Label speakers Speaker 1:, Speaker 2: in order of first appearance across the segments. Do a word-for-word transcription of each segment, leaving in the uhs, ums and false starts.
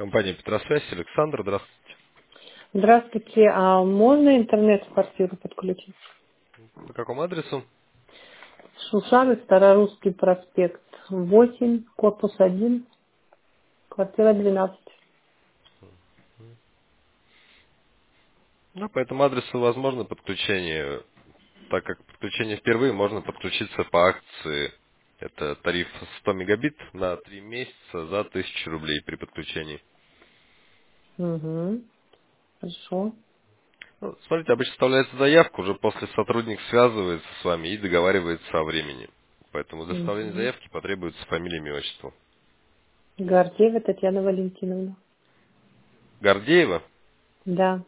Speaker 1: Компания Петросвязь, Александр, здравствуйте.
Speaker 2: Здравствуйте, а можно интернет в квартиру подключить?
Speaker 1: По какому адресу?
Speaker 2: Шушары, Старорусский проспект, восемь, корпус один, квартира двенадцать.
Speaker 1: Ну, по этому адресу возможно подключение, так как подключение впервые, можно подключиться по акции. Это тариф сто мегабит на три месяца за тысячу рублей при подключении.
Speaker 2: Угу, хорошо.
Speaker 1: Ну, смотрите, обычно вставляется заявка, уже после сотрудник связывается с вами и договаривается о времени. Поэтому для составления
Speaker 2: Угу.
Speaker 1: заявки потребуется фамилия, имя, отчество.
Speaker 2: Гордеева Татьяна Валентиновна.
Speaker 1: Гордеева.
Speaker 2: Да.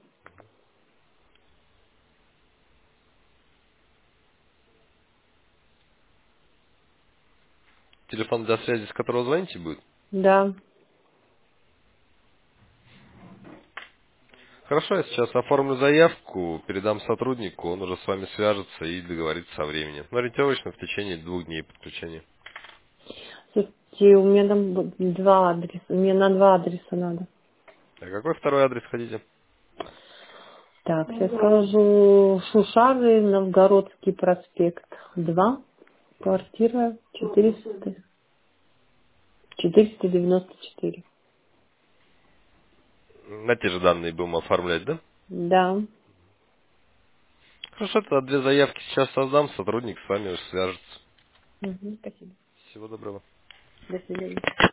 Speaker 1: Телефон для связи, с которого звоните, будет?
Speaker 2: Да.
Speaker 1: Хорошо, я сейчас оформлю заявку, передам сотруднику, он уже с вами свяжется и договорится о времени. Ну, ориентировочно в течение двух дней подключения.
Speaker 2: Слушайте, у меня там б- два адреса. Мне на два адреса надо.
Speaker 1: А какой второй адрес хотите?
Speaker 2: Так, сейчас скажу. Шушары, Новгородский проспект, два, квартира четыреста, четыреста девяносто четыре.
Speaker 1: На те же данные будем оформлять, да?
Speaker 2: Да.
Speaker 1: Хорошо, тогда две заявки сейчас создам, сотрудник с вами уже свяжется.
Speaker 2: Угу, спасибо.
Speaker 1: Всего доброго.
Speaker 2: До свидания.